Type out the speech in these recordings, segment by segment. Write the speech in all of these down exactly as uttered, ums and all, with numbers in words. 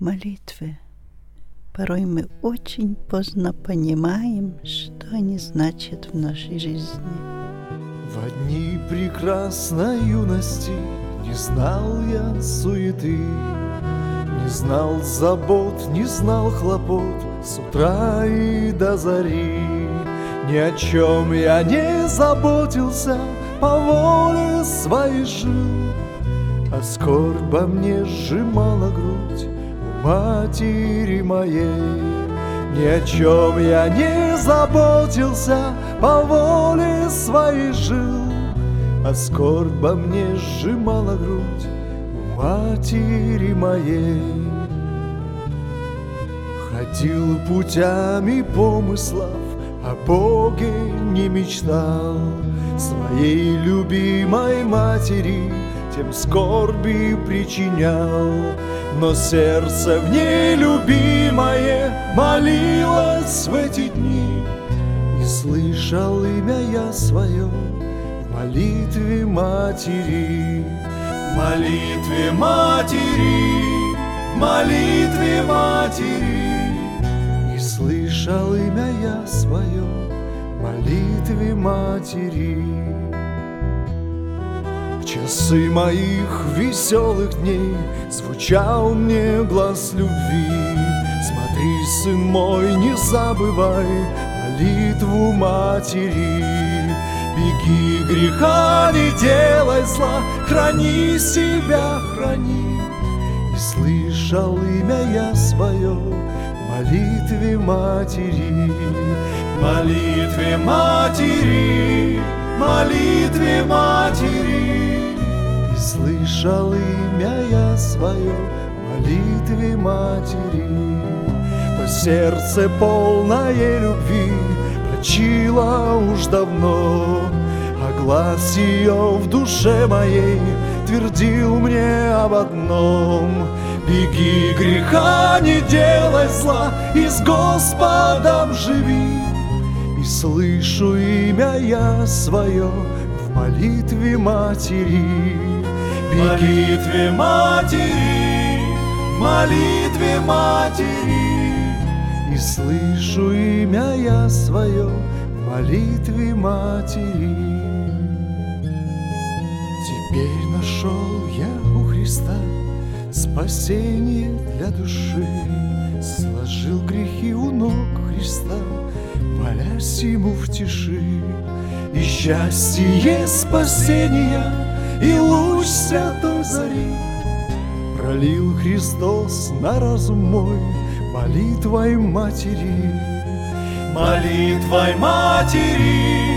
Молитвы. Порой мы очень поздно понимаем, что они значат в нашей жизни. В дни прекрасной юности не знал я суеты, не знал забот, не знал хлопот с утра и до зари. Ни о чем я не заботился, по воле своей жил, а скорбь во мне сжимала грудь у матери моей. Ни о чем я не заботился, по воле своей жил, а скорбь во мне сжимала грудь у матери моей. Ходил путями помыслов, о Боге не мечтал, своей любимой матери тем скорби причинял. Но сердце в ней любимое молилось в эти дни, и слышал имя я свое в молитве матери. В молитве матери, в молитве матери, и слышал имя я свое в молитве матери. В часы моих веселых дней звучал мне глас любви: смотри, сын мой, не забывай молитву матери. Беги, греха не делай зла, храни себя, храни. И слышал имя я свое в молитве матери. В молитве матери, в молитве матери, и слышал имя я свое в молитве матери. То сердце полное любви прочило уж давно, а глаз ее в душе моей твердил мне об одном: беги, греха не делай зла, и с Господом живи. И слышу имя я свое в молитве матери. В молитве матери, в молитве матери, и слышу имя я свое в молитве матери. Теперь нашел я у Христа спасение для души, сложил грехи у ног Христа, молясь ему в тиши. И счастье спасения, и луч святой зари пролил Христос на разум мой молитвой матери. Молитвой матери,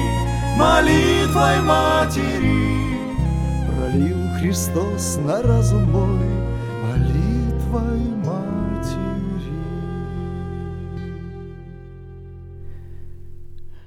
молитвой матери пролил Христос на разум мой